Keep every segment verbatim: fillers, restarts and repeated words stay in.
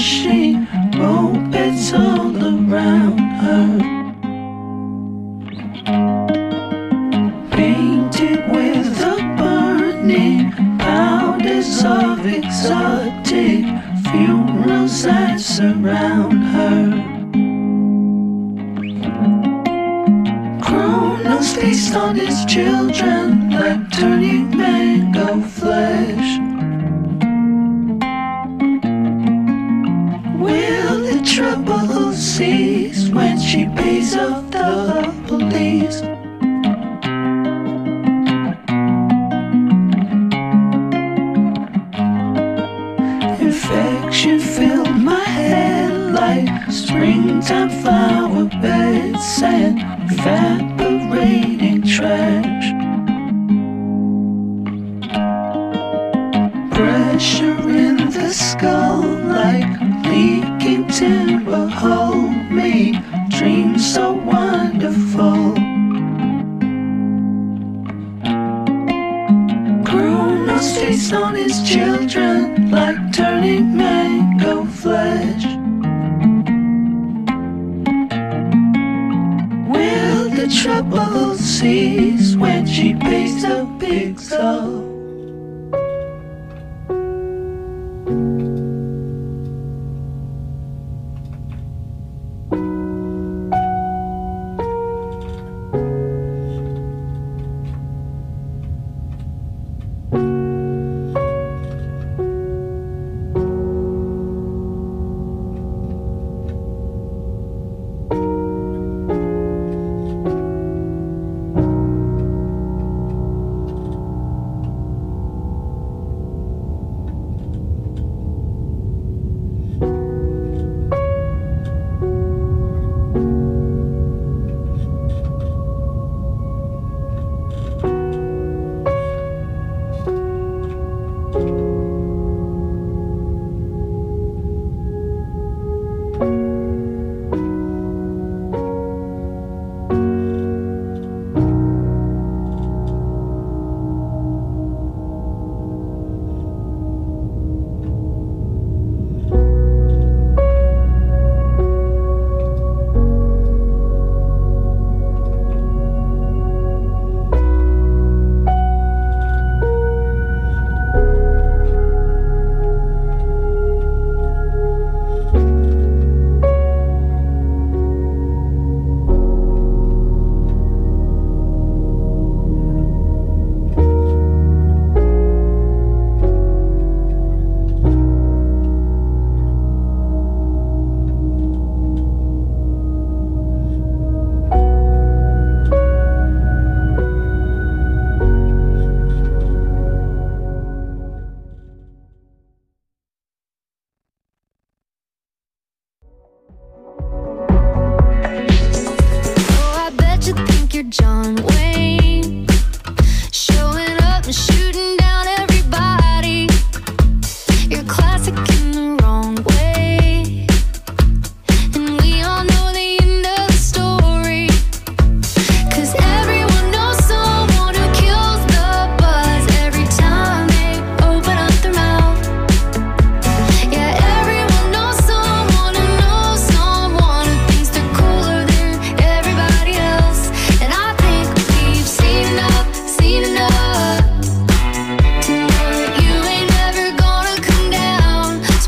crashing, mopeds all around her, painted with the burning powders of exotic funerals that surround her. Kronos feasts on his children like turning mango flesh. Will the trouble cease when she pays off the police? Infection filled my head like springtime flower beds and evaporating trash. Pressure in the skull like leaking timber. Hold me, dreams so wonderful. Kronos feasts on his children like turning mango flesh. Will the trouble cease when she pays the big toll? John Wayne, showing up and shooting down everybody. You're classic in the wrong way, and we all know the end of the story. Cause everyone knows someone who kills the buzz every time they open up their mouth. Yeah, everyone knows someone who knows someone who thinks they're cooler than everybody else. And I think we've seen enough, seen enough to know that you ain't never gonna come down.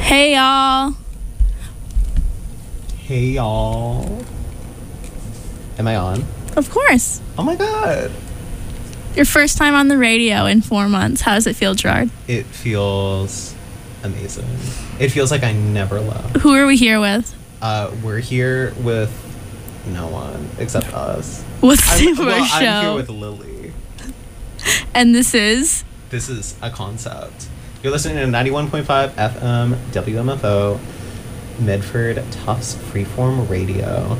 Hey y'all. Hey y'all. Am I on? Of course. Oh my god. Your first time on the radio in four months. How does it feel, Gerard? It feels amazing. It feels like I never left. Who are we here with? Uh, we're here with no one except us. What's the I'm, name of well, our show? I'm here with Lily. And this is? This is A Concept. You're listening to ninety-one point five F M W M F O, Medford Tufts Freeform Radio.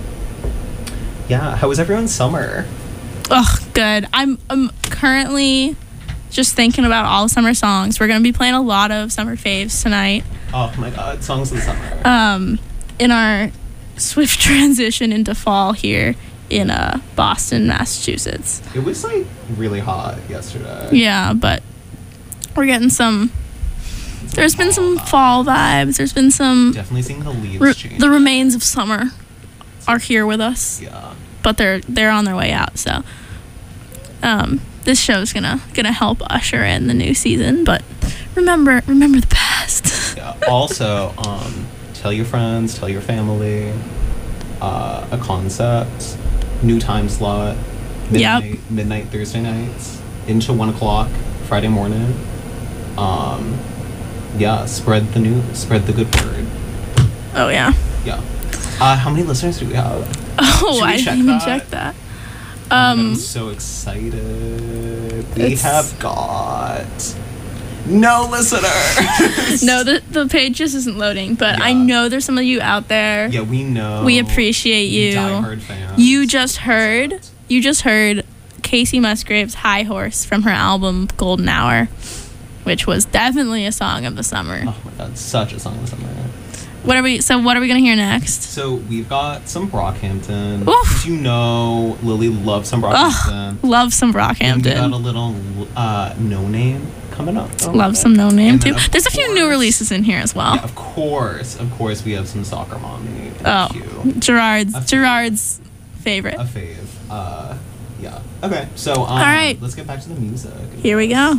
Yeah, how was everyone's summer? Oh, good. I'm, I'm currently just thinking about all summer songs. We're going to be playing a lot of summer faves tonight. Oh my god, songs of the summer. Um, in our swift transition into fall here in uh, Boston, Massachusetts. It was like really hot yesterday. Yeah, but we're getting some. There's been some fall vibes. There's been some. Definitely seeing the leaves re- change. The remains of summer are here with us. Yeah. But they're they're on their way out. So, um, this show's gonna gonna help usher in the new season. But remember remember the past. Yeah. Also, um, tell your friends, tell your family. Uh, a Concept, new time slot, midnight, Yep. midnight Thursday nights into one o'clock Friday morning. Um, yeah, spread the news, spread the good word. Oh yeah. Yeah. Uh, how many listeners do we have? Oh, Should we I check didn't even that? check that. Oh my God, Um, I'm so excited. We It's- have got no listeners. no, the the page just isn't loading. But I Yeah. know there's some of you out there. Yeah, we know. We appreciate you. Diehard fans. You just heard. You just heard Casey Musgrave's "High Horse" from her album "Golden Hour," which was definitely a song of the summer. Oh my god, such a song of the summer. What are we? So what are we gonna hear next? So we've got some Brockhampton. Oof. Because you know Lily loves some Brockhampton. Love some And we got a Brockhampton. little uh, no name coming up. Oh, Love okay. some No Name And too. then, of There's a few new course- releases in here as well. Yeah, of course, of course, we have some Soccer Mommy. in Oh, the queue. Gerard's A fave. Gerard's favorite. A fave. Uh, yeah. Okay, so um, All right. let's get back to the music. Here we go.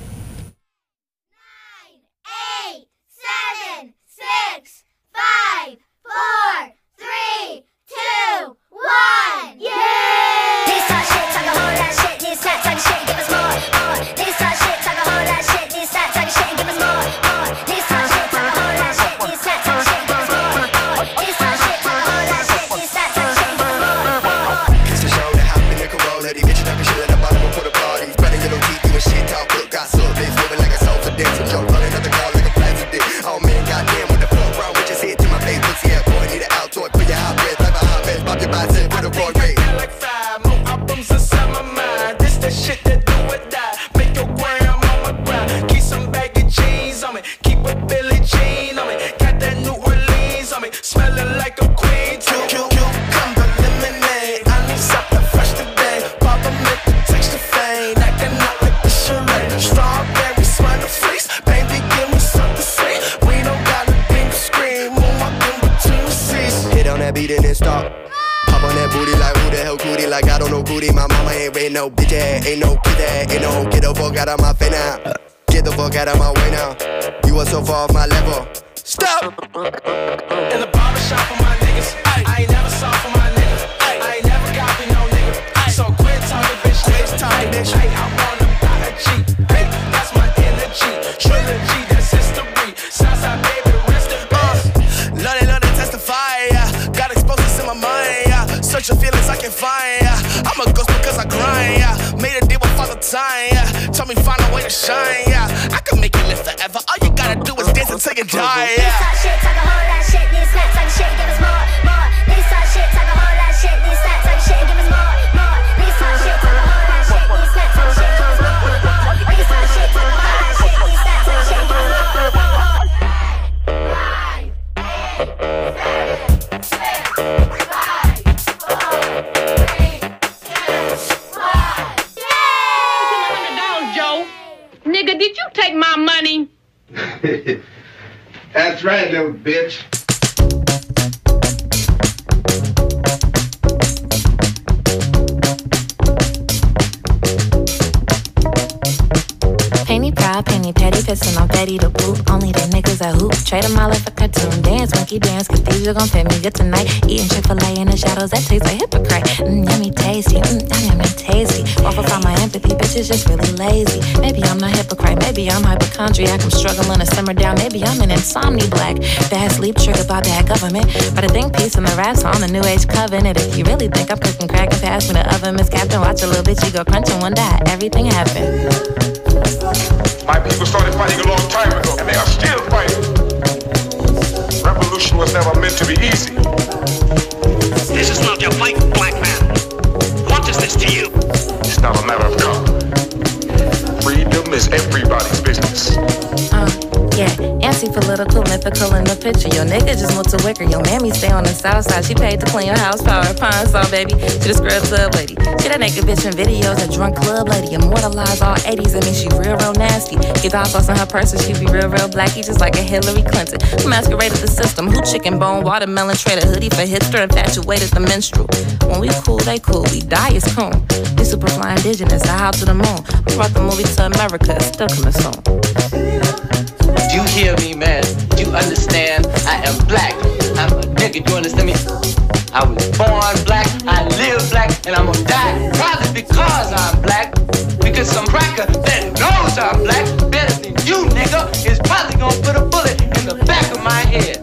Eight, seven, six, five, four, three, two, one. Yeah! This talk shit, talk a whole lot of shit. This that talk shit, give us more, more. This talk shit, talk a whole lot of shit. This that talk shit, give us more, more. This talk shit, talk a whole lot of shit. This that talk shit, give us more, more. This talk shit, talk a whole lot of shit. This that talk shit, give us more, more. It's the show that happened in Corona. These bitches talking shit at the bottom of the parties. Spreading little teeth, doing shit, talk, cook, gossip. Bitch moving like a sofa dancer. Joe running up the car like a president. Oh man, goddamn, with the full round, with your head to my face. Pussy, yeah, boy, need an Altoid. Put your hot breath, like a hot mess. Pop your bicep with a broad rate. Like five more albums inside my mind. This the shit that do or die. Make your gram on my grind. Keep some baggy jeans on me. Keep a Billie Jean on me. Got that New Orleans on me. Smelling like a queen. Q, Q, cucumber lemonade. I need something fresh today. Papa make the texture fade. Acting out like the charade. Strawberry smile face. Baby, give me something sweet. We don't got a thing to scream. Move my in between the seats. Hit on that beat and then stop. Pop on that booty like who the hell cootie. Like I don't know booty. My mama ain't raised no bitch ass. Ain't no kid ass. Ain't no get the fuck out of my face now. Get the fuck out of my way now. You are so far off my level. Stop. In the barbershop for my niggas. I ain't never saw for my niggas. I ain't never copy no nigga. So quit talking, bitch. Quit talking, bitch. Hey, I wanna buy a Jeep. Hey, that's my energy. Trilogy, that's history. Southside baby, rest in peace. Love it, love to testify, yeah. Got explosives in my mind, yeah. Searching feelings I can find, yeah. I'm a ghost because I grind, yeah. Made a deal with Father Time, yeah. Told me find a way to shine, yeah. I can make it live forever. All you gotta do is dance until you die, This yeah. talk shit, talk a whole lot of shit. This that talk shit, give us more, more. This talk shit, talk a whole lot of shit. This that talk shit, give us more, more. This talk shit, talk a whole lot of shit. This that talk shit, give us more, more. This talk shit, talk a whole lot of shit. This that talk shit, give us more, more. Nigga, did you take my money? That's right, little bitch. Penny proud, penny me petty, pissin' on Betty the Boot. Only the niggas that hoop, trade them all like a cartoon. Dance, monkey dance, cathedral gon' fit me good tonight. Eating Chick-fil-A in the shadows, that tastes like hypocrite. Mmm, yummy tasty, mmm, yummy tasty. Waffle from my empathy, bitch is just really lazy. Maybe I'm not hypocrite, maybe I'm hypochondriac. I'm struggling to simmer down, maybe I'm an insomni black. Bad sleep triggered by bad government. But I think peace and the rats on the new age covenant. If you really think I'm cooking crack and pass me the oven, Miss Captain, watch a little bitch, you go crunch and one die. Everything happened. My people started fighting a long time ago, and they are still fighting. Revolution was never meant to be easy. This is not your fight, black man. What is this to you? It's not a matter of color. Freedom is everybody's business. Uh, yeah, anti-political, mythical in the picture. Your nigga just moved to Wicker. Your mammy stay on the south side. She paid to clean your house, power, pine saw, baby. She the scrub tub lady. She that naked bitch in videos, a drunk club lady. Immortalized all eighties, I mean she real, real nasty. Get the hot sauce in her purse and she be real, real blacky, just like a Hillary Clinton. Who masqueraded the system, who chicken bone, watermelon, traded hoodie for hipster, infatuated the minstrel. When we cool, they cool, we die is cool. We super fly indigenous, I hop to the moon. We brought the movie to America, it's still coming soon. You hear me, man? You understand? I am black. I'm a nigga, you understand me? I was born black, I live black, and I'm gonna die probably because I'm black. Because some cracker that knows I'm black better than you, nigga, is probably gonna put a bullet in the back of my head.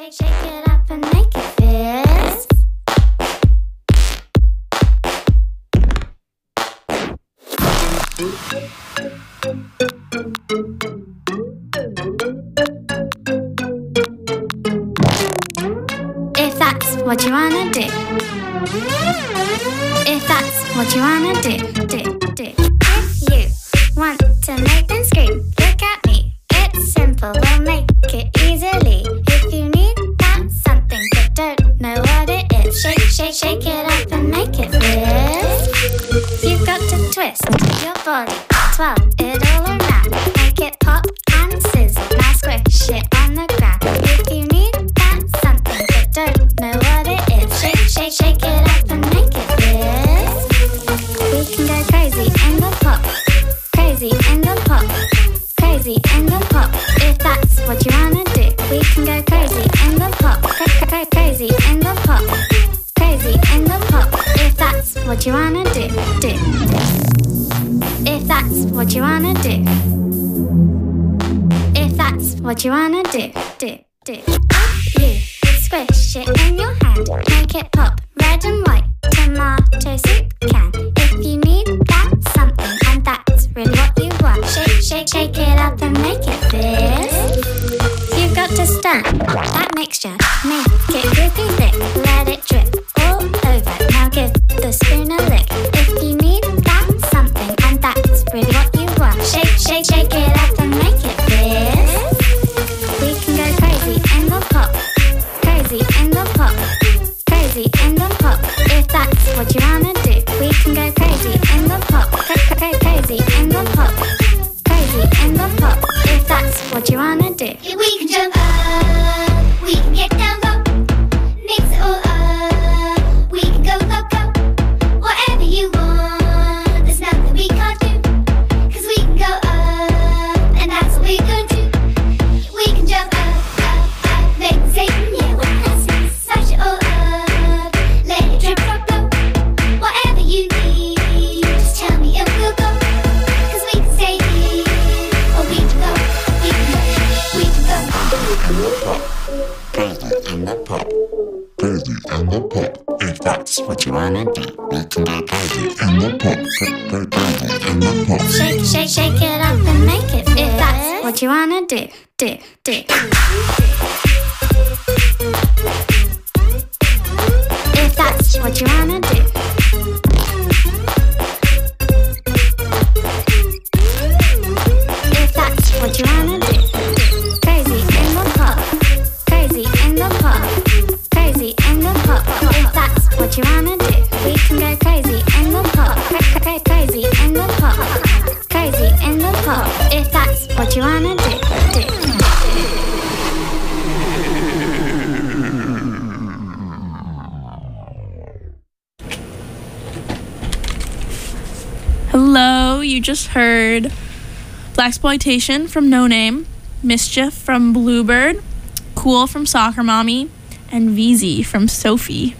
shake, shake it up and make it fierce. If that's what you wanna do. If that's what you wanna do, do, do. If you want to make them scream, look at me. It's simple, we'll make it easily. If you need that something but don't know what it is, shake, shake, shake it up and make it fierce. You've got to twist your body, twirl it all around, make it pop and sizzle. Now squish it on the ground. If you need that something but don't know what it is, shake, shake, shake it up and make it fierce. We can go crazy in the pop, crazy in the pop, crazy in the pop. If that's what you wanna do, we can go crazy in the pop, cra- cra- crazy in the pop, crazy in the pop. If that's what you wanna do, do. If that's what you wanna do. If that's what you wanna do, do, do. You squish it in your hand, make it pop, red and white, tomato soup can. If you need that something, and that's really what you want, shake, shake, shake it up and make it fierce. You've got to stir that mixture, make it drippy thick, let it drip all over. Now give the spoon a lick. If you need that something, and that's really what you want, shake, shake, shake it up and make it fierce. We can go crazy in the pop, crazy in the pop, crazy in the pop. If that's what you wanna do, we can go crazy in the pop, cra- cra- crazy in the pop, crazy in the pop. If that's what you wanna do. Yeah, we can jump up, we can get down low, mix it all up, we can go loco, whatever you want, there's nothing we can't do, 'cause we can go up, and that's what we're gonna do. We can jump up, up, up, make it Satan, yeah, we're dancing, smash it all up, let it drip from low, whatever you need, just tell me and we'll go, 'cause we can stay here, or we can go, we can go, we can go. Crazy in the pop, crazy in the pop. If that's what you wanna do, we can go crazy in the pop, cra- crazy in the pop. Shake, shake, shake it up and make it fierce. If that's what you wanna do, do, do. If that's what you wanna do. If that's what you wanna do. Crazy in the pop, crazy in the pop, crazy in the pop. If that's what you wanna do, we can go crazy in the pop, cra- cra- crazy in the pop, crazy in the pop. If that's what you wanna do, do. Hello, you just heard Blaxploitation from No Name, Mischief from Bluebird, Cool from Soccer Mommy, and V Z from Sophie.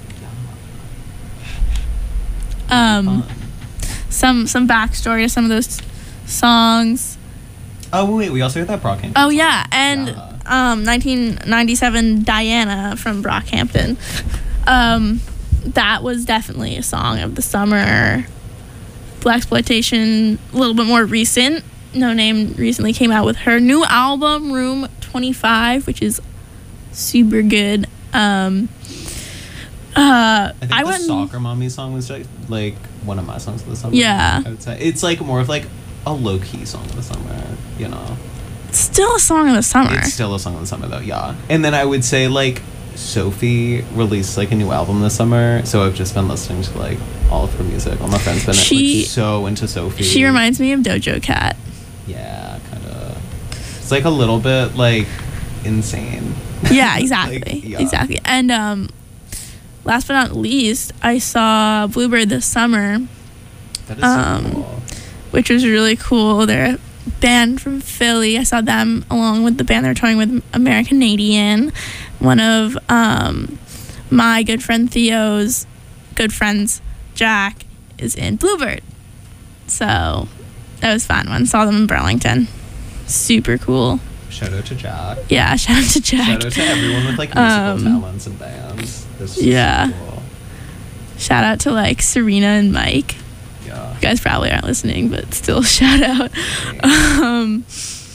Um, some some backstory to some of those songs. Oh wait, we also heard that Brockhampton. Oh yeah, and um, nineteen ninety-seven Diana from Brockhampton. Um, that was definitely a song of the summer. Blaxploitation, a little bit more recent. No Name recently came out with her new album, Room twenty-five, which is super good. Um, uh, I think I the went. Soccer Mommy song was like, like one of my songs of the summer. Yeah. I would say it's like more of like a low key song of the summer, you know. Still a song of the summer. It's still a song of the summer though, yeah. And then I would say like Sophie released like a new album this summer, so I've just been listening to like all of her music. All my friends been She- like, so into Sophie. She reminds me of Dojo Cat. Yeah, kind of. It's like a little bit like insane. Yeah, exactly. Like, yeah. Exactly. And um, last but not least, I saw Bluebird this summer. That is um, so cool. Which was really cool. They're a band from Philly. I saw them along with the band they're touring with, American Canadian. One of um, my good friend Theo's good friends, Jack, is in Bluebird. So that was fun. When saw them in Burlington. Super cool. Shout out to Jack. Yeah, shout out to Jack. Shout out to everyone with like musical Um, talents and bands. This is yeah. so cool. Shout out to like Serena and Mike. Yeah. You guys probably aren't listening, but still shout out. Um,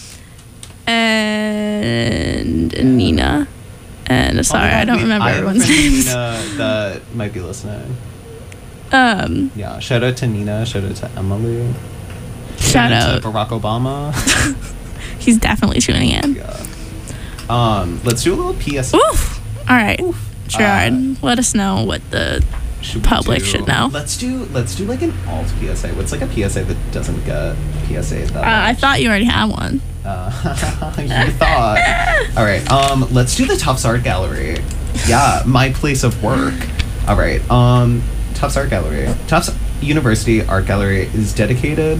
and Nina. And sorry, Oh my God, I don't wait, remember I have a everyone's friend, names. Nina, that might be listening. Um, Yeah. Shout out to Nina. Shout out to Emily. shout out. to Barack Obama. He's definitely tuning in. Yeah. Um, let's do a little P S A. Oof. All right, Gerard, Uh, let us know what the Should we public do- should know. Let's do let's do like an alt P S A. What's like a P S A that doesn't get P S A that Uh, I much? thought you already had one. Uh, you thought. All right. Um, let's do the Tufts Art Gallery. Yeah, my place of work. All right. Um, Tufts Art Gallery. Tufts University Art Gallery is dedicated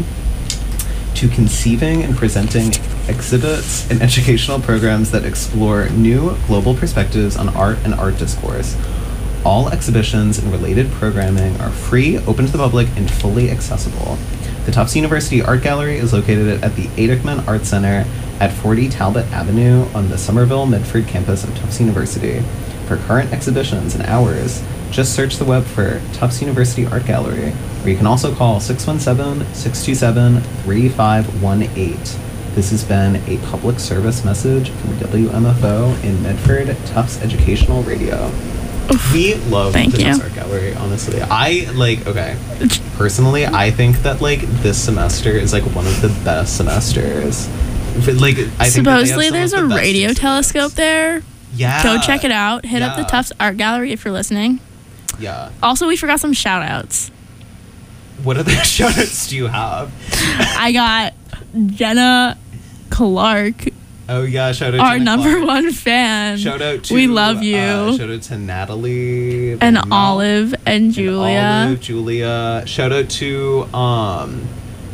to conceiving and presenting exhibits and educational programs that explore new global perspectives on art and art discourse. All exhibitions and related programming are free, open to the public, and fully accessible. The Tufts University Art Gallery is located at the Adickman Art Center at forty Talbot Avenue on the Somerville Medford campus of Tufts University. For current exhibitions and hours, just search the web for Tufts University Art Gallery, or you can also call six one seven, six two seven, three five one eight. This has been a public service message from W M F O in Medford Tufts Educational Radio. We love Thank the you. Tufts Art Gallery, honestly. I, like, okay, personally, I think that, like, this semester is, like, one of the best semesters. But, like, I think that they have Supposedly, some there's of a the best radio exhibits. telescope there. Yeah. Go check it out. Hit up the Yeah. Tufts Art Gallery if you're listening. Yeah. Also, we forgot some shout outs. What other shout outs do you have? I got Jenna Clark, Oh, yeah, shout out to our Jenna number Clark. one fan. Shout out to We love you. Uh, shout out to Natalie and Van Mel- Olive and Julia. Olive, Julia. Shout out to um.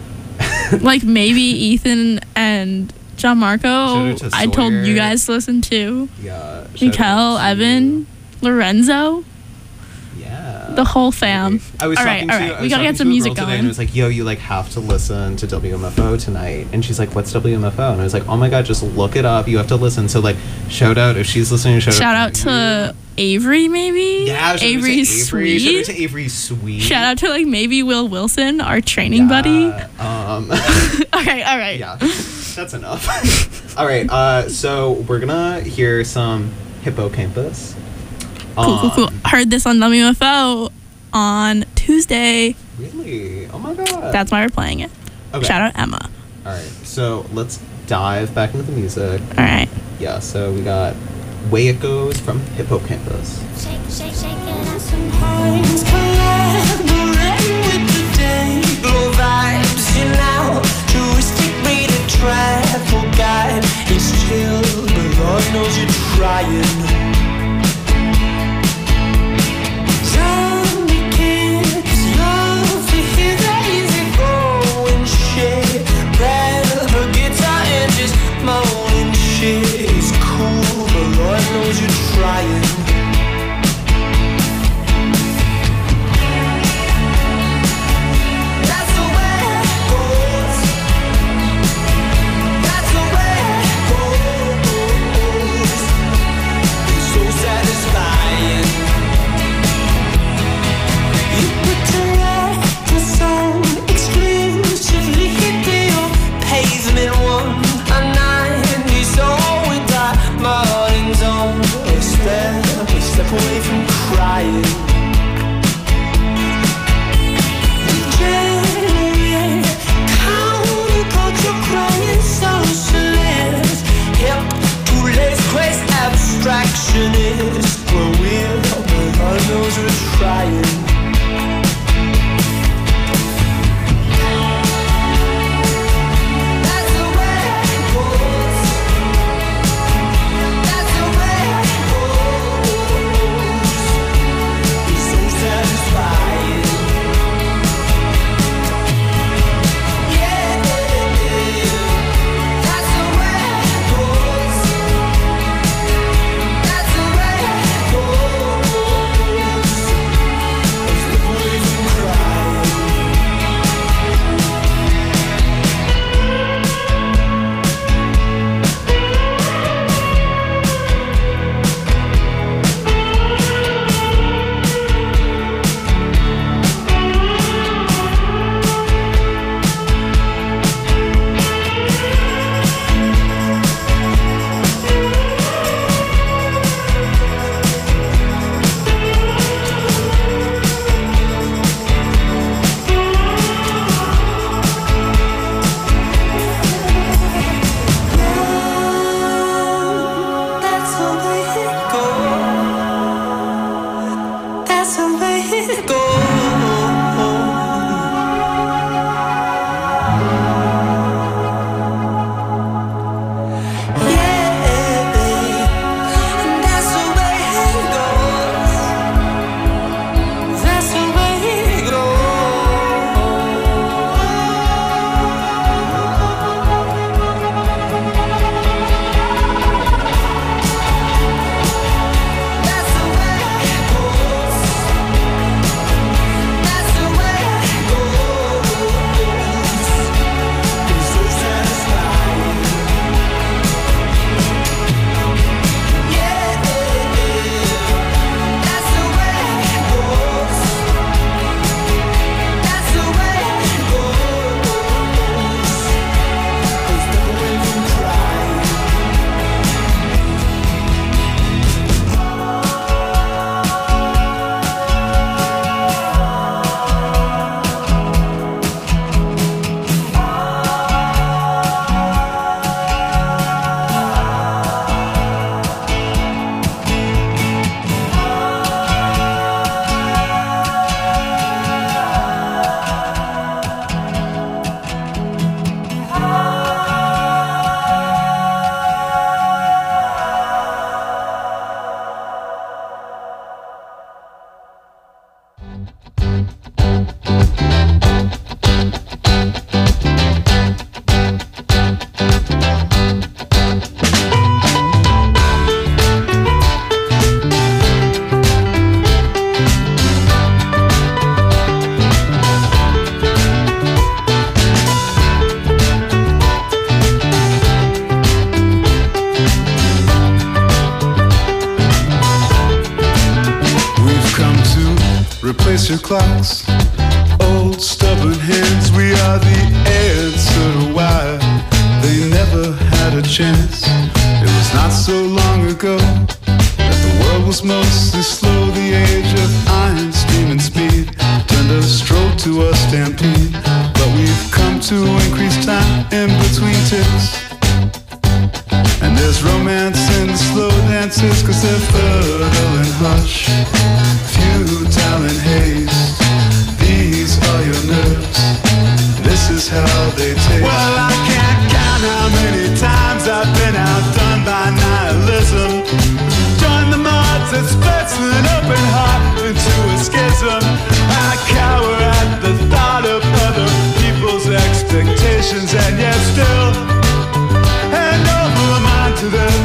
Like maybe Ethan and John Marco. Shout out to I told you Sawyer. guys to listen to. Yeah. shout Mikel, out to- Evan, Lorenzo. Yeah. The whole fam. I was all talking right, all to right. I We was gotta talking get some to a music girl today going. and it was like, yo, you like have to listen to W M F O tonight. And she's like, what's W M F O? And I was like, oh my god, just look it up. You have to listen. So like, shout out if she's listening. Shout, Shout out to Avery, maybe. Yeah, shout out to Avery Avery. Sweet. Shout out to Avery Sweet. Shout out to like maybe Will Wilson, our training buddy. Um. Okay, all right. Yeah, that's enough. All right, uh, so we're gonna hear some Hippocampus. Cool, cool, cool. Um, Heard this on W M F O on Tuesday. Really? Oh my god. That's why we're playing it. Okay. Shout out Emma. All right, so let's dive back into the music. All right. Yeah, so we got Way It Goes from Hippocampus. Shake, shake, shake it out some Minds collaborate with the day. Low vibes, you know. Touristic way to travel guide. It's chill, but Lord knows you're trying. Zombie kids love to hear that easy going shit. Grab a guitar and just moan and shit. It's cool, but Lord knows you're trying. answer clocks. Old stubborn hands, we are the answer to why they never had a chance. It was not so long ago that the world was mostly slow. The age of iron, steam and speed turned a stroll to a stampede. But we've come to increase time in between ticks. And there's romance in the slow dances, cause they're fertile and hush, futile and haste. These are your nerves, this is how they taste. Well, I can't count how many times I've been outdone by nihilism. Join the mods that splits an open heart into a schism. I cower at the thought of other people's expectations, and yet still hand over mine to them.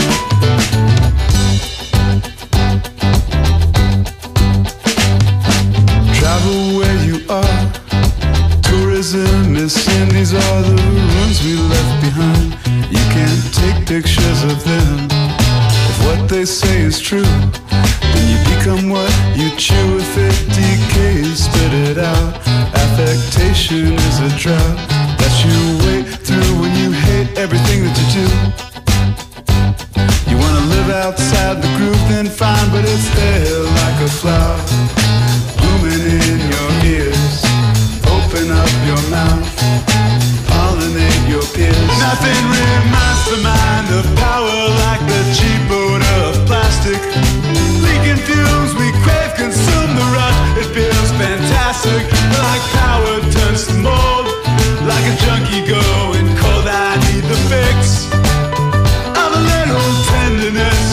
Travel where you are. Tourism is sin. These are the ruins we left behind. You can't take pictures of them. If what they say is true, then you become what you chew. If it decays, spit it out. Affectation is a drought that you wait through when you hate everything that you do. You wanna live outside the groove, then fine, but it's there like a flower blooming in your ears. Open up your mouth, pollinate your peers. Nothing reminds the mind of power like the cheap odor of plastic. Leaking fumes, we crave, consume the rush. It feels fantastic, like power turns to mold. Like a junkie going cold, I need the fix of a little tenderness.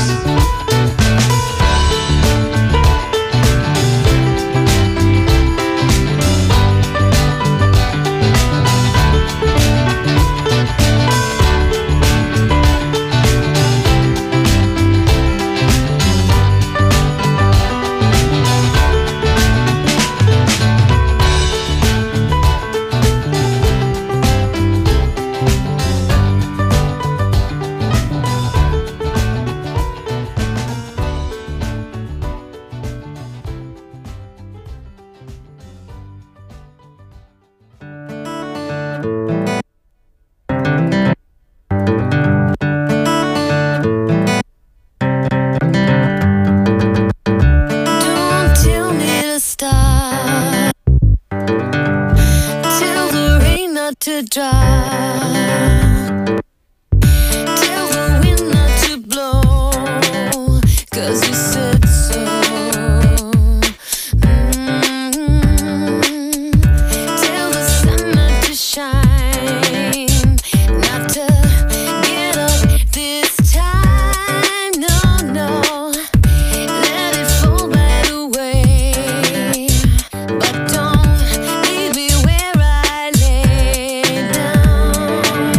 To dry, tell the wind not to blow, cause you said so. Mm-hmm. Tell the sun not to shine, not to get up this time, no, no. Let it fall by the way, but don't leave me where I lay down.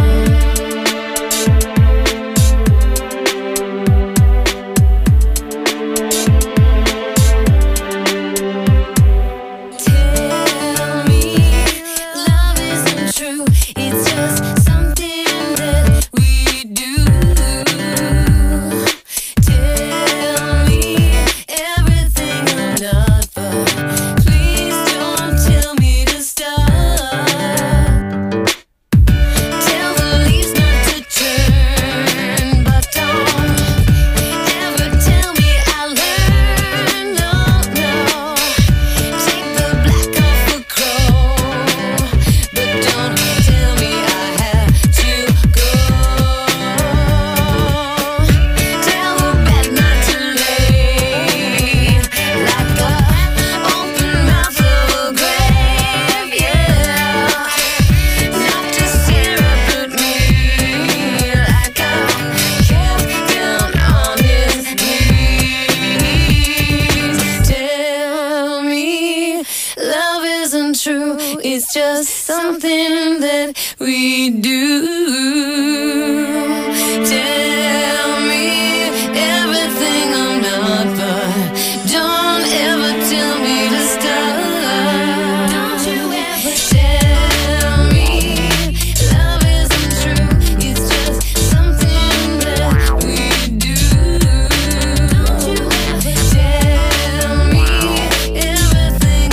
It's just something that we do. Tell me everything I'm not, but don't ever tell me to stop. Don't you ever tell me love isn't true. It's just something that we do. Don't you ever tell me everything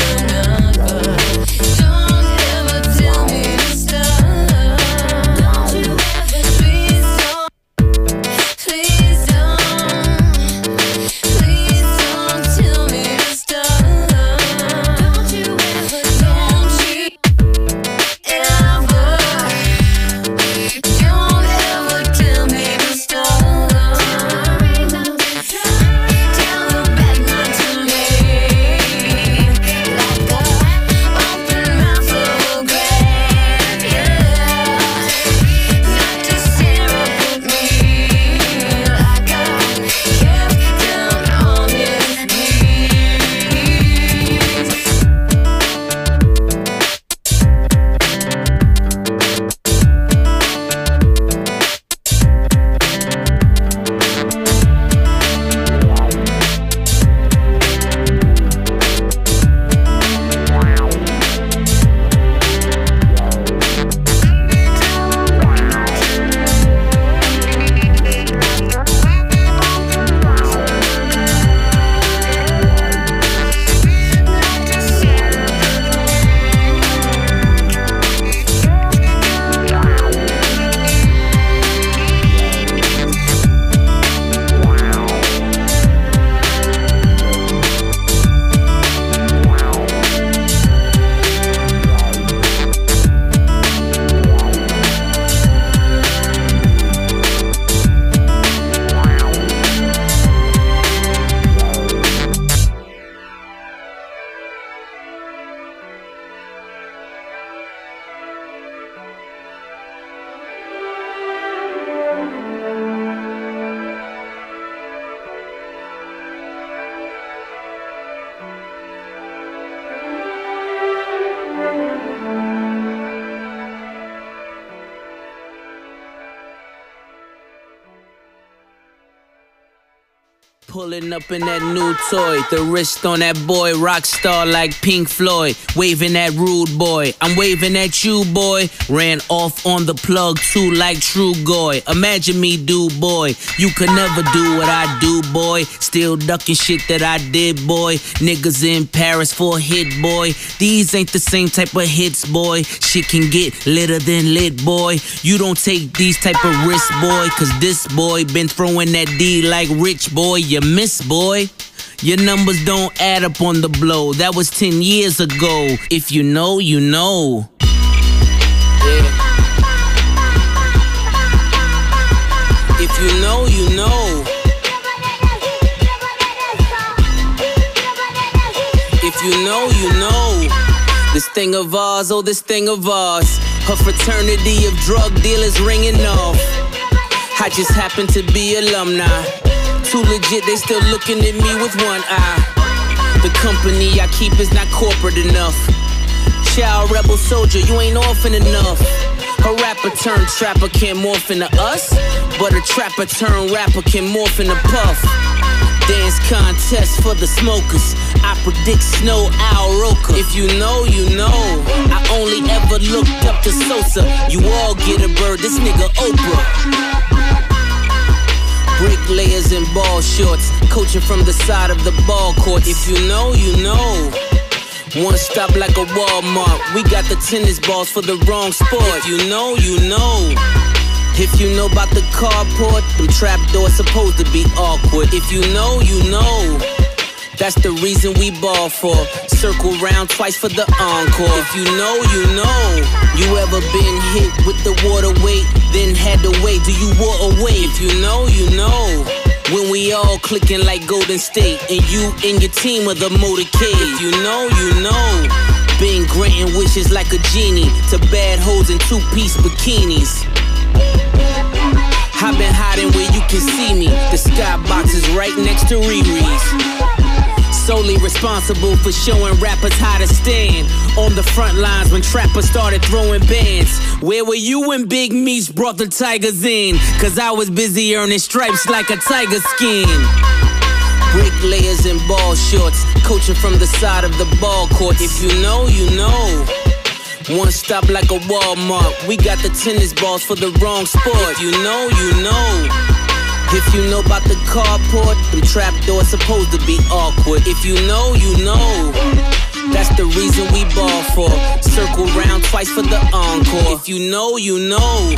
Pulling up in that new toy, the wrist on that boy, rock star like Pink Floyd, waving at rude boy, I'm waving at you boy, ran off on the plug too like True Goy, imagine me do boy, you could never do what I do boy, still ducking shit that I did boy, niggas in Paris for a hit boy, these ain't the same type of hits boy, shit can get litter than lit boy, you don't take these type of risks boy, cause this boy been throwing that D like rich boy, you miss boy. Your numbers don't add up on the blow. That was ten years ago. If you know, you know. Yeah. If you know, you know. If you know, you know. This thing of ours, oh, this thing of ours. Her fraternity of drug dealers ringing off. I just happen to be alumni. Too legit, they still looking at me with one eye. The company I keep is not corporate enough. Child rebel soldier, you ain't orphan enough. A rapper turned trapper can't morph into us, but a trapper turned rapper can morph into Puff. Dance contest for the smokers. I predict snow Al Roker. If you know, you know. I only ever looked up to Sosa. You all get a bird, this nigga Oprah. Bricklayers in ball shorts, coaching from the side of the ball court. If you know, you know. One stop like a Walmart. We got the tennis balls for the wrong sport. If you know, you know. If you know about the carport, them trap doors supposed to be awkward. If you know, you know. That's the reason we ball for. Circle round twice for the encore. If you know, you know. You ever been hit with the water weight, then had to wait? Do you water away? If you know, you know. When we all clicking like Golden State, and you and your team are the motorcade. If you know, you know. Been granting wishes like a genie to bad hoes in two-piece bikinis. I've been hiding where you can see me. The skybox is right next to Riri's. Solely responsible for showing rappers how to stand on the front lines when trappers started throwing bands. Where were you when Big Meech brought the Tigers in? Cause I was busy earning stripes like a tiger skin. Bricklayers in ball shorts, coaching from the side of the ball court. If you know, you know. One stop like a Walmart. We got the tennis balls for the wrong sport. If you know, you know. If you know about the carport, them trap doors supposed to be awkward. If you know, you know. That's the reason we ball for. Circle round twice for the encore. If you know, you know.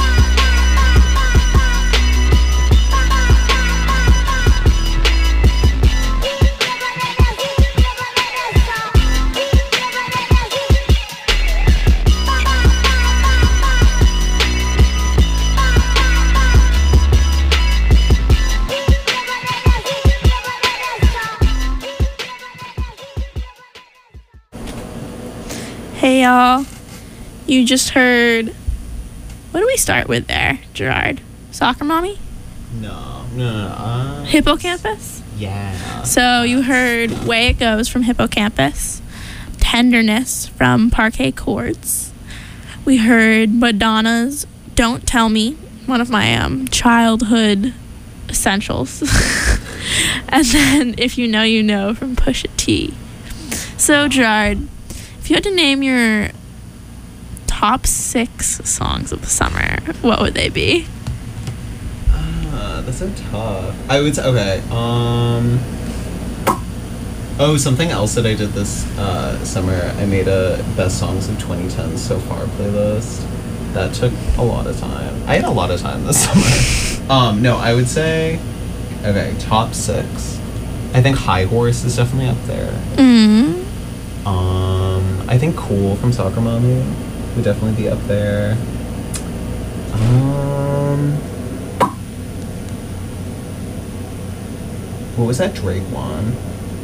Hey y'all, you just heard, what do we start with there, Gerard? Soccer Mommy? No, no, no, no. Uh, Hippocampus? Yeah. So you heard Way It Goes from Hippocampus, Tenderness from Parquet Courts. We heard Madonna's Don't Tell Me, one of my um, childhood essentials. And then If You Know, You Know from Pusha T. So Gerard, if you had to name your top six songs of the summer, what would they be? Uh, that's so tough. I would say, okay, um... Oh, something else that I did this uh, summer, I made a Best Songs of twenty ten So Far playlist. That took a lot of time. I had a lot of time this summer. um, no, I would say, okay, top six. I think High Horse is definitely up there. Mm-hmm. Um, I think Cool from Soccer Mommy would definitely be up there. Um, what was that Drake one?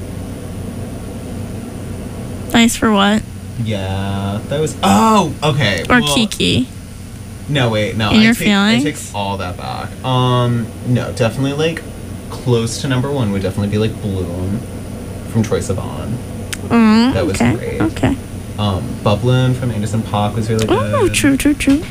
Nice for What? Yeah, that was. Oh, okay. Or well, Kiki. No, wait, no. In I Your take, I Feelings? take all that back. Um, no, definitely like close to number one would definitely be like Bloom from Troye Sivan. Mm, That was okay, great. Okay. Um, Bubblin' from Anderson .Paak was really good. Oh, true, true, true.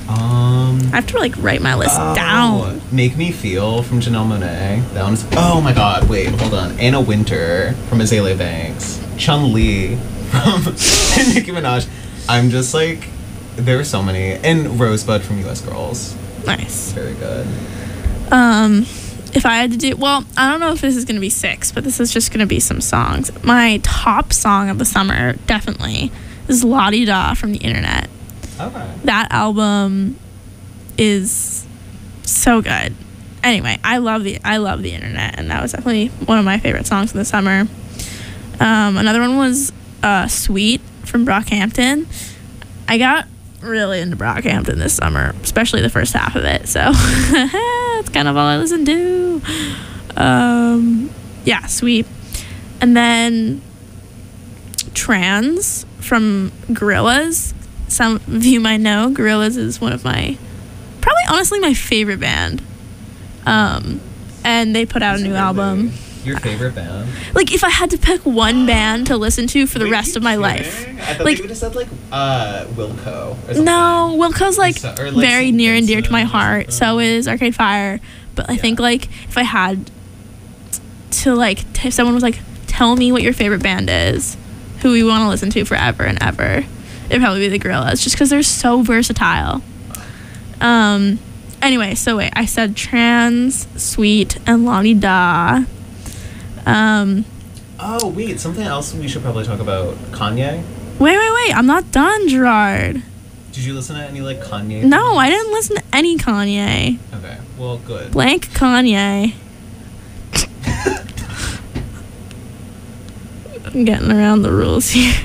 Um, I have to like write my list oh, down. Make Me Feel from Janelle Monáe. That one's. Oh my god, wait, hold on. Anna Winter from Azalea Banks. Chun Li from Nicki Minaj. I'm just like, there are so many. And Rosebud from U S Girls. Nice. Very good. Um, if I had to do, well, I don't know if this is going to be six, but this is just going to be some songs. My top song of the summer, definitely, is La Di Da from The Internet. Okay. That album is so good. Anyway, I love the I love The Internet, and that was definitely one of my favorite songs of the summer. Um, another one was uh, Sweet from Brockhampton. I got really into Brockhampton this summer, especially the first half of it, so that's kind of all I listened to. Um, yeah, Sweet. And then Trans from Gorillaz. Some of you might know Gorillaz is one of my, probably honestly my favorite band. Um, and they put out a new album. Your favorite band? Like, if I had to pick one band to listen to for the Wait, rest of my life. I thought Like, they would have said like uh Wilco or something. no, Wilco's like, So- or, like, very Saint near and dear to my Vincent or heart. So is Arcade Fire. But I think like if I had to like, t- if someone was like, tell me what your favorite band is, who we want to listen to forever and ever, it'd probably be the Gorillaz, just because they're so versatile. Um. Anyway, so wait, I said Trans, Sweet, and La Di Da. Um. Oh wait, something else we should probably talk about. Kanye. Wait, wait, wait! I'm not done, Gerard. Did you listen to any like Kanye? No, I didn't listen to any Kanye. Okay, well, good. Blank Kanye. I'm getting around the rules here.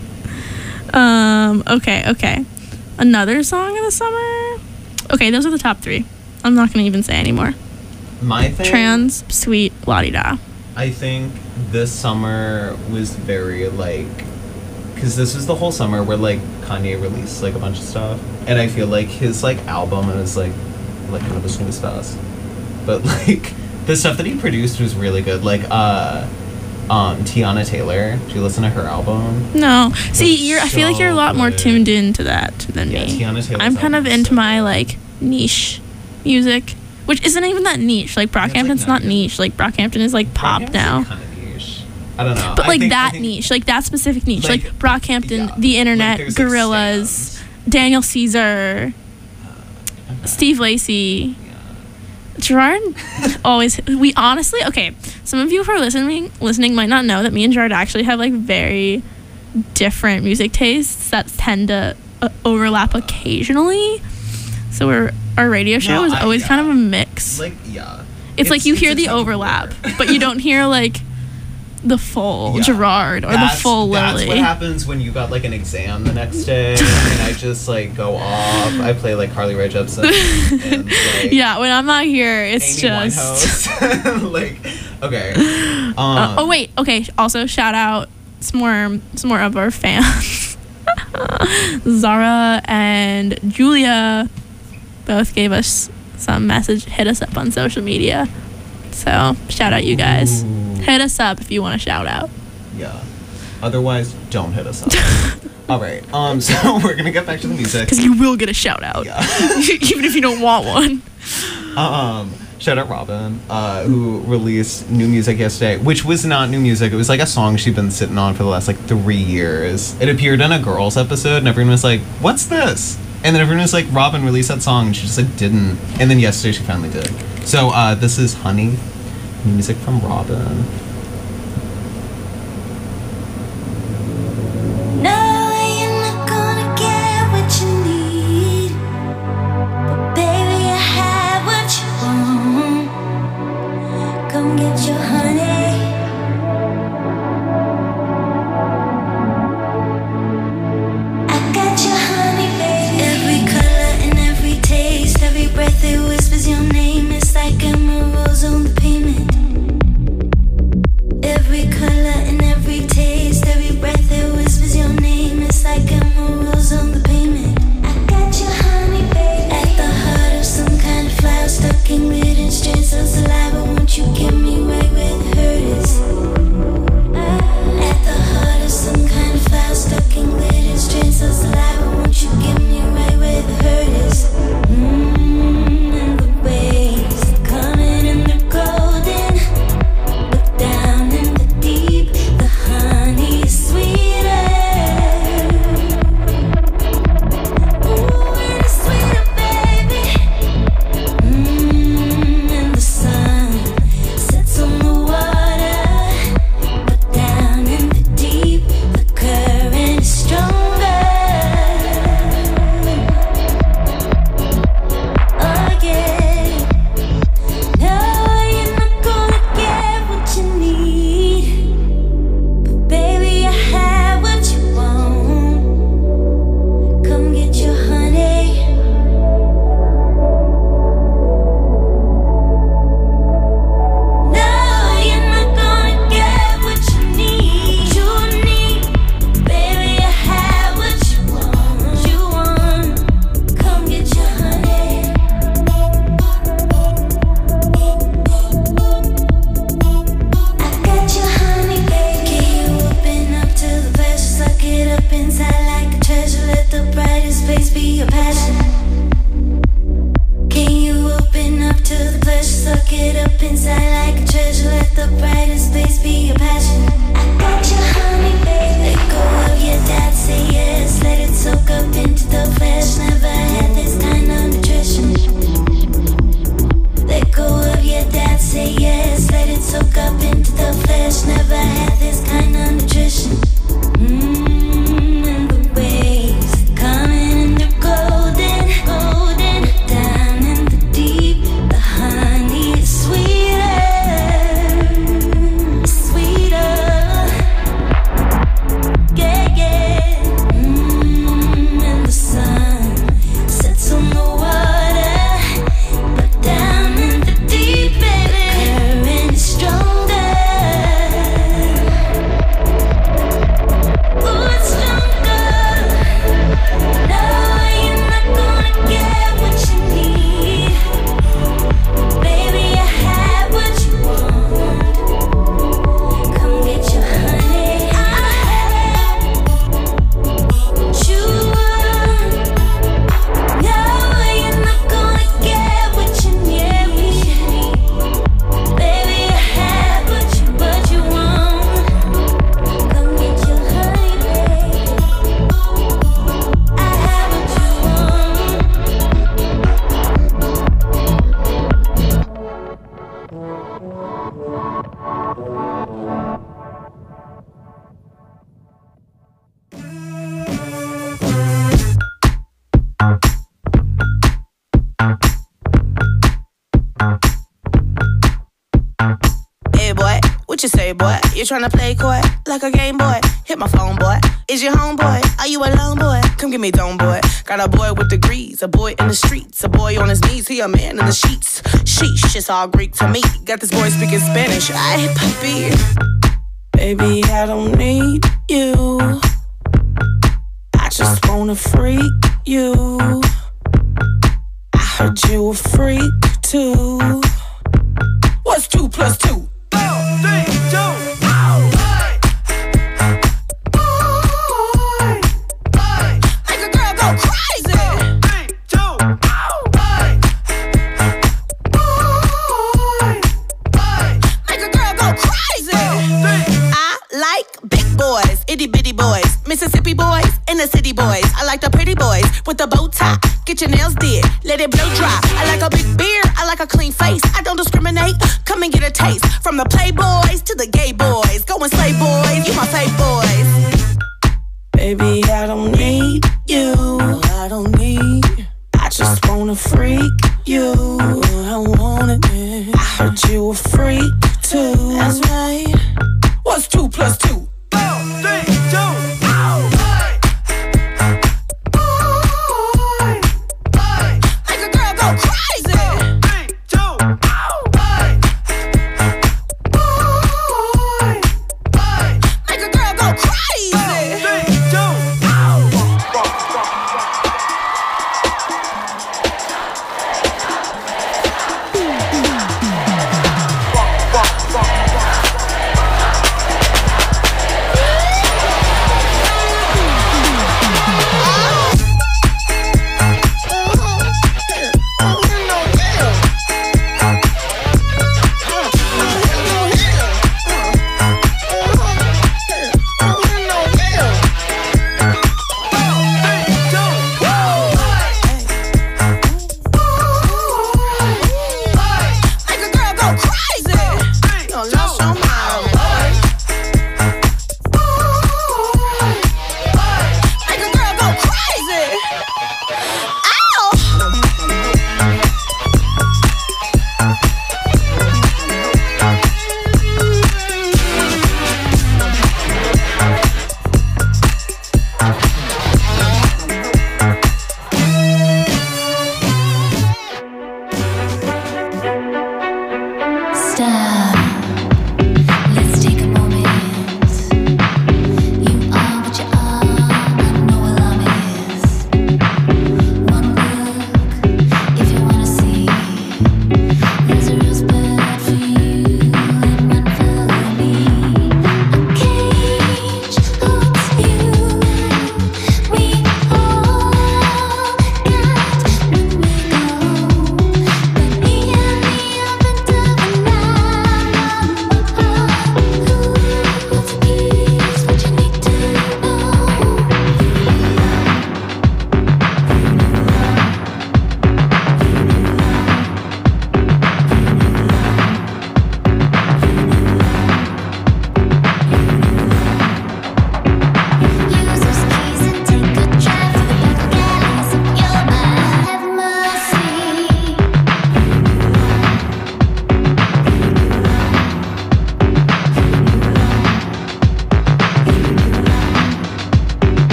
Um. Okay. Okay. Another song of the summer. Okay, those are the top three. I'm not gonna even say anymore. My thing. Trans, Sweet, La Di Da. I think this summer was very like, because this was the whole summer where like Kanye released like a bunch of stuff, and I feel like his like album is like like kind of a snooze fest, but like the stuff that he produced was really good. Like uh, um, Tiana Taylor. Did you listen to her album? No. See, It's you're. I feel like you're a so lot more good. tuned into that than Yeah, me. Tiana Taylor's I'm kind of album is into so my like niche music, which isn't even that niche. Like Brockhampton's not niche. Like Brockhampton is like pop now. Kind of niche. I don't know. But I like think- I that think- niche, like that specific niche, like, Like, Brockhampton, yeah. The Internet, Like, there's, like, Gorillaz, Daniel Caesar, Steve Lacy, Gerard. Always, we honestly, okay. Some of you who are listening, listening might not know that me and Gerard actually have like very different music tastes that tend to uh, overlap occasionally. So we're our radio show No, is I- always yeah. kind of a mix. Like yeah. It's, like you it's hear a the tug of overlap, war. but you don't hear like the full Yeah. Gerard or That's- the full That's Lily. what happens when you got like an exam the next day, and I just like go off. I play like Carly Rae Jepsen and like Yeah, when I'm not here, it's Amy just. Winehouse. Like okay. Um, Uh, oh wait, okay. Also, shout out some more, some more of our fans. Zara and Julia both gave us some message. Hit us up on social media. So shout out you guys. Ooh. Hit us up if you want a shout out. Yeah. Otherwise, don't hit us up. All right. Um. So we're gonna get back to the music. Because you will get a shout out, Yeah. even if you don't want one. Um, shout out Robin, uh, who released new music yesterday, which was not new music. It was like a song she'd been sitting on for the last like three years. It appeared in a Girls episode, and everyone was like, "What's this?" And then everyone was like, "Robin released that song," and she just like didn't. And then yesterday she finally did. So uh, this is Honey, music from Robin. No, you're not gonna get what you need. But baby, I have what you want. Come get your honey. I got your honey, baby. Every color and every taste, every breath it whispers your name. It's like emeralds on the pavement. What you say, boy? You tryna play coy like a game boy? Hit my phone, boy. Is your homeboy? Are you alone, boy? Come get me dome, boy. Got a boy with degrees, a boy in the streets, a boy on his knees, he a man in the sheets. Sheesh, it's all Greek to me. Got this boy speaking Spanish. Ay, papi. Baby, I don't need you. I just wanna freak you. I heard you a freak too. What's two plus two? Four, three, two. Make a girl go crazy. Three, two. Make a girl go crazy. I like big boys, itty bitty boys, Mississippi boys, and the city boys. I like the pretty boys with the bow tie. Get your nails did, let it blow dry. I like a big beard, I like a clean face. I don't discriminate, come and get a taste. From the playboys to the gay boys. Go and slay boys, you my fave boys. Baby, I don't need you. I don't need. I just wanna freak you. I want it. I heard you a freak too. That's right. What's two plus two? Four, three, two. Make a girl go crazy. Three, two. Make a girl go crazy. Three, two.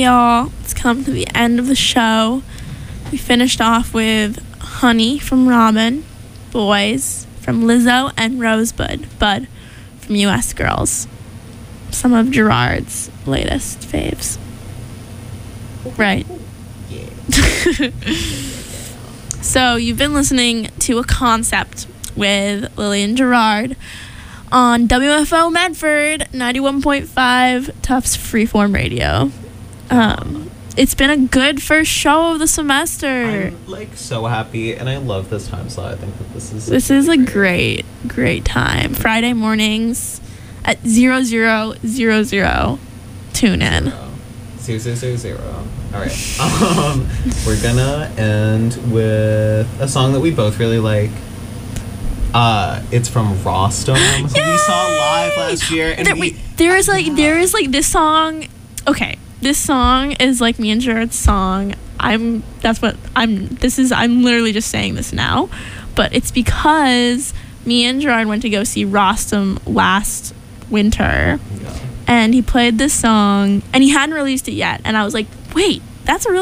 y'all, it's come to the end of the show. We finished off with Honey from Robin, Boys from Lizzo, and Rosebud, Bud from U S Girls. Some of Gerard's latest faves. Right. So you've been listening to A Concept with Lillian Gerard on W F O Medford ninety-one point five Tufts Freeform Radio. Um, it's been a good first show of the semester. I'm like so happy, and I love this time slot. I think that this is This is a great, great time. Friday mornings at zero zero zero zero. Tune in. Zero zero zero zero. All right. Um, we're gonna end with a song that we both really like. Uh, it's from Rostam, who we saw live last year, and there, we, there is like there is like this song. Okay, this song is like me and Jared's song. I'm that's what I'm. This is I'm literally just saying this now, but it's because me and Gerard went to go see Rostam last winter, yeah. and he played this song, and he hadn't released it yet, and I was like, wait, that's a really